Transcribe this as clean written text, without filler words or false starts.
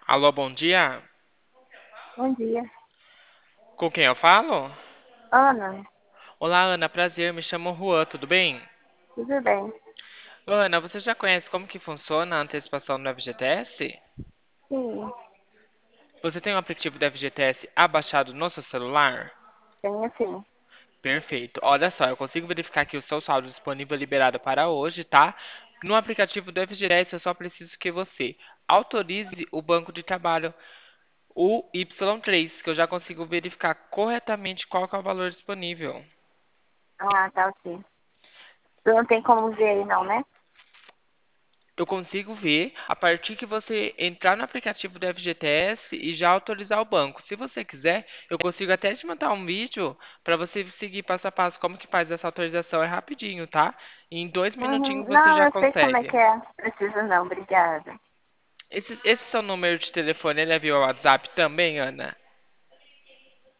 Alô, bom dia. Bom dia. Com quem eu falo? Ana, Olá, Ana, prazer. Me chamo Juan, tudo bem? tudo bem? Ana, você já conhece como que funciona a antecipação do FGTS? Sim, Você tem o aplicativo do FGTS abaixado no seu celular? tenho sim. Perfeito. Olha só, eu consigo verificar aqui o seu saldo disponível liberado para hoje, tá? No aplicativo do FGTS, eu só preciso que você autorize o banco de trabalho, o Y3, que eu já consigo verificar corretamente qual que é o valor disponível. Ah, tá ok. Tu não tem como ver aí não, né? Eu consigo ver a partir que você entrar no aplicativo do FGTS e já autorizar o banco. Se você quiser, eu consigo até te mandar um vídeo para você seguir passo a passo como que faz essa autorização. É rapidinho, tá? Em 2 minutinhos você Não, já eu sei como é consegue. que é. Precisa não, obrigada. Esse seu número de telefone, ele é via WhatsApp também, Ana?